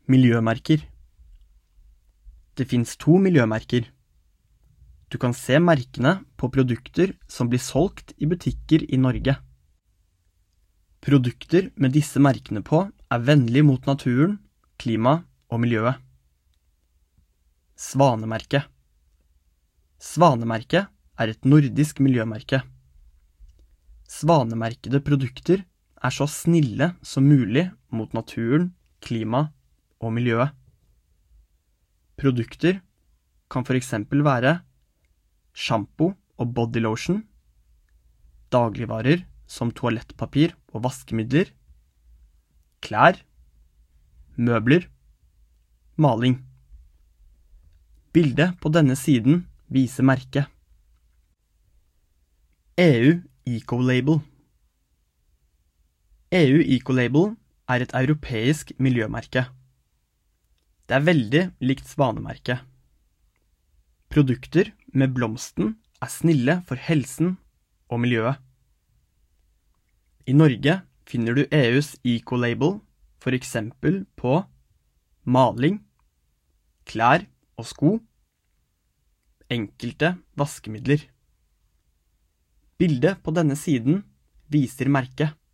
Miljømerker. Det finnes 2 miljømerker. Du kan se merkene på produkter som blir solgt i butikker i Norge. Produkter med disse merkene på er vennlige mot naturen, klima og miljøet. Svanemerke. Svanemerke er et nordisk miljømerke. Svanemerkede produkter er så snille som mulig mot naturen, klima og miljøet. Produkter kan for eksempel være shampoo og bodylotion, dagligvarer som toalettpapir og vaskemidler, klær, møbler, maling. Bildet på denne siden viser merket. EU Ecolabel. EU Ecolabel er et europeisk miljømerke. Det er veldig likt svanemerket. Produkter med blomsten er snille for helsen og miljøet. I Norge finner du EUs Ecolabel for eksempel på maling, klær og sko, enkelte vaskemidler. Bildet på denne siden viser merket.